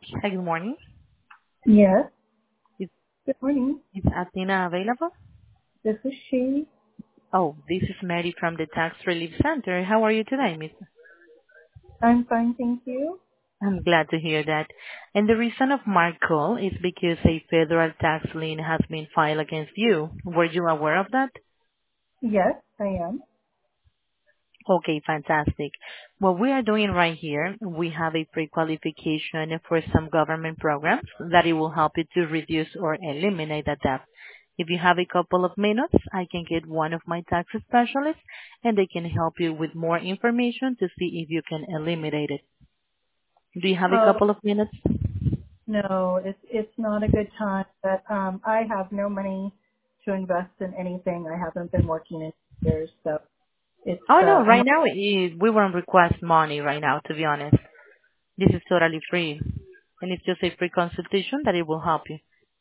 Hi, good morning. Yes. Is Good morning. is Athena available? This is she. Oh, this is Mary from the Tax Relief Center. How are you today, Miss? I'm fine, thank you. I'm glad to hear that. And the reason of my call is because a federal tax lien has been filed against you. Were you aware of that? Yes, I am. Okay, fantastic. What we are doing right here, we have a pre-qualification for some government programs that it will help you to reduce or eliminate the debt. If you have a couple of minutes, I can get one of my tax specialists and they can help you with more information to see if you can eliminate it. Do you have a Oh couple of minutes? no, it's not a good time. But I have no money to invest in anything. I haven't been working in years, so it's Oh no, I'm right now we won't request money right now, to be honest. This is totally free and it's just a free consultation that it will help you.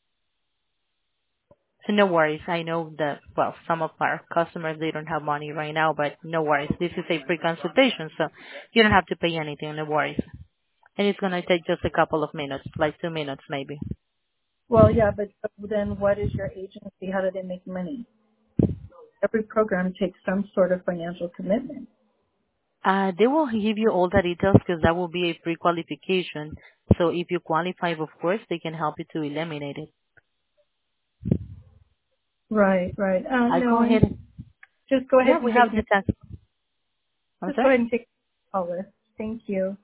So no worries. I know that, well, some of our customers, they don't have money right now, but no worries. This is a free consultation, so you don't have to pay anything, no worries. And it's going to take just a couple of minutes, like 2 minutes maybe. well, yeah, but then what is your agency? How do they make money? Every program takes some sort of financial commitment. They will give you all the details because that will be a pre-qualification. So if you qualify, of course, they can help you to eliminate it. Right, right. I go No, ahead. just go ahead Yeah, and we have take the me. tax. I'm Just go sorry? ahead and take all this. Thank you.